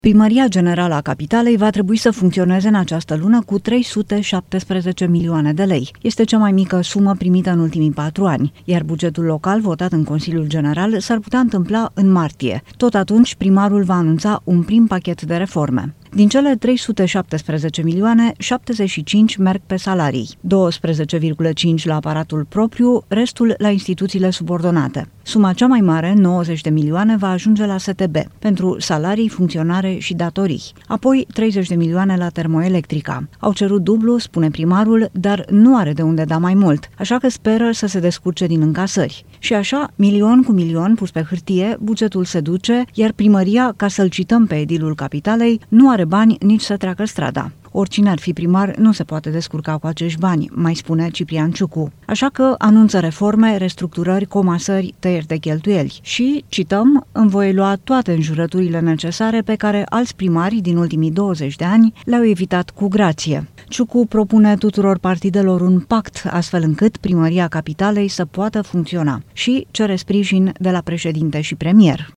Primăria Generală a Capitalei va trebui să funcționeze în această lună cu 317 milioane de lei. Este cea mai mică sumă primită în ultimii 4 ani, iar bugetul local votat în Consiliul General s-ar putea întâmpla în martie. Tot atunci, primarul va anunța un prim pachet de reforme. Din cele 317 milioane, 75 merg pe salarii, 12,5 la aparatul propriu, restul la instituțiile subordonate. Suma cea mai mare, 90 de milioane, va ajunge la STB, pentru salarii, funcționare și datorii. Apoi 30 de milioane la Termoelectrica. Au cerut dublu, spune primarul, dar nu are de unde da mai mult, așa că speră să se descurce din încasări. Și așa, milion cu milion pus pe hârtie, bugetul se duce, iar primăria, ca să-l cităm pe edilul Capitalei, nu are bani nici să treacă strada. Oricine ar fi primar nu se poate descurca cu acești bani, mai spune Ciprian Ciucu. Așa că anunță reforme, restructurări, comasări, tăieri de cheltuieli și, cităm, îmi voi lua toate înjurăturile necesare pe care alți primari din ultimii 20 de ani le-au evitat cu grație. Ciucu propune tuturor partidelor un pact, astfel încât primăria Capitalei să poată funcționa și cere sprijin de la președinte și premier.